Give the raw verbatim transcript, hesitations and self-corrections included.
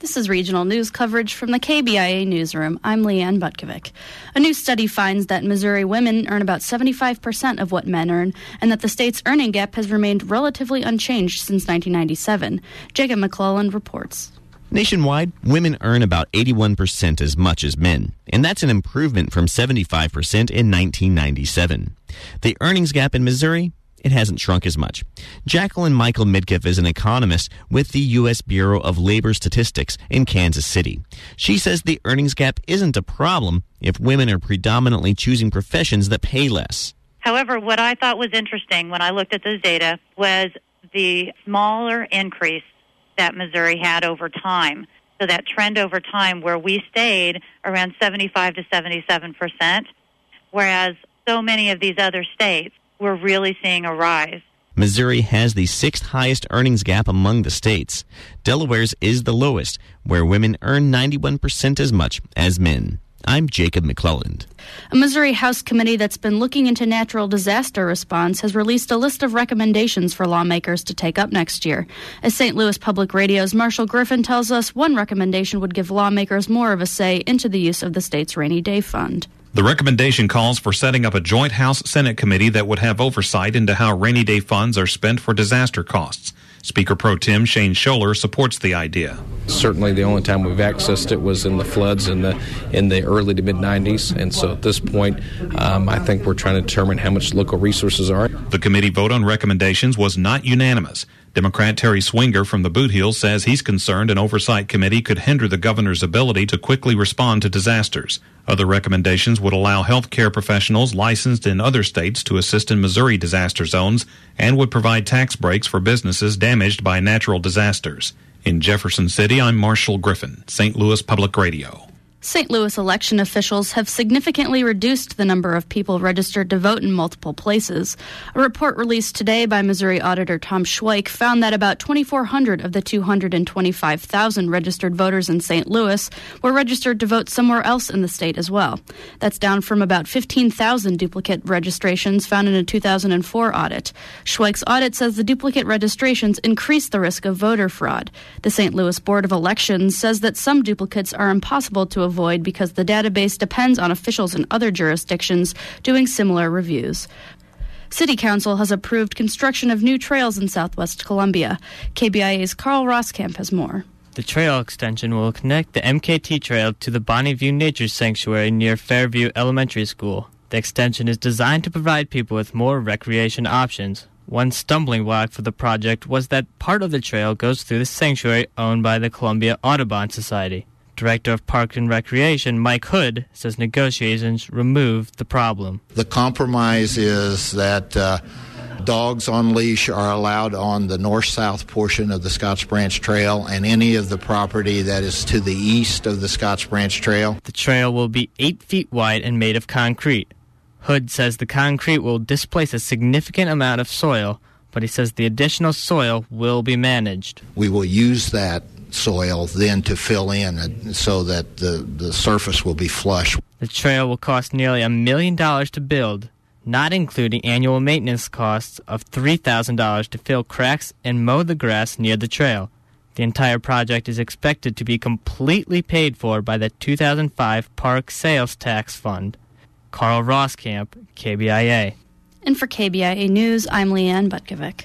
This is regional news coverage from the K B I A newsroom. I'm Leanne Butkovic. A new study finds that Missouri women earn about seventy-five percent of what men earn, and that the state's earning gap has remained relatively unchanged since nineteen ninety-seven. Jacob McClelland reports. Nationwide, women earn about eighty-one percent as much as men, and that's an improvement from seventy-five percent in nineteen ninety-seven. The earnings gap in Missouri, it hasn't shrunk as much. Jacqueline Michael Midkiff is an economist with the U S Bureau of Labor Statistics in Kansas City. She says the earnings gap isn't a problem if women are predominantly choosing professions that pay less. However, what I thought was interesting when I looked at those data was the smaller increase that Missouri had over time. So that trend over time where we stayed around seventy-five to seventy-seven percent, whereas so many of these other states, we're really seeing a rise. Missouri has the sixth highest earnings gap among the states. Delaware's is the lowest, where women earn ninety-one percent as much as men. I'm Jacob McClelland. A Missouri House committee that's been looking into natural disaster response has released a list of recommendations for lawmakers to take up next year. As Saint Louis Public Radio's Marshall Griffin tells us, one recommendation would give lawmakers more of a say into the use of the state's rainy day fund. The recommendation calls for setting up a joint House-Senate committee that would have oversight into how rainy day funds are spent for disaster costs. Speaker Pro Tem Shane Scholler supports the idea. Certainly the only time we've accessed it was in the floods in the in the early to mid-nineties, and so at this point, um, I think we're trying to determine how much local resources are. The committee vote on recommendations was not unanimous. Democrat Terry Swinger from the Boot Hills says he's concerned an oversight committee could hinder the governor's ability to quickly respond to disasters. Other recommendations would allow health care professionals licensed in other states to assist in Missouri disaster zones and would provide tax breaks for businesses damaged by natural disasters. In Jefferson City, I'm Marshall Griffin, Saint Louis Public Radio. Saint Louis election officials have significantly reduced the number of people registered to vote in multiple places. A report released today by Missouri Auditor Tom Schweik found that about twenty-four hundred of the two hundred twenty-five thousand registered voters in Saint Louis were registered to vote somewhere else in the state as well. That's down from about fifteen thousand duplicate registrations found in a two thousand four audit. Schweik's audit says the duplicate registrations increase the risk of voter fraud. The Saint Louis Board of Elections says that some duplicates are impossible to avoid avoid because the database depends on officials in other jurisdictions doing similar reviews. City Council has approved construction of new trails in southwest Columbia. K B I A's Carl Roskamp has more. The trail extension will connect the M K T Trail to the Bonnie View Nature Sanctuary near Fairview Elementary School. The extension is designed to provide people with more recreation options. One stumbling block for the project was that part of the trail goes through the sanctuary owned by the Columbia Audubon Society. Director of Park and Recreation, Mike Hood, says negotiations removed the problem. The compromise is that uh, dogs on leash are allowed on the north-south portion of the Scotts Branch Trail and any of the property that is to the east of the Scotts Branch Trail. The trail will be eight feet wide and made of concrete. Hood says the concrete will displace a significant amount of soil, but he says the additional soil will be managed. We will use that soil then to fill in so that the, the surface will be flush. The trail will cost nearly a million dollars to build, not including annual maintenance costs of three thousand dollars to fill cracks and mow the grass near the trail. The entire project is expected to be completely paid for by the two thousand five Park Sales Tax Fund. Carl Roskamp, K B I A. And for K B I A News, I'm Leanne Butkovic.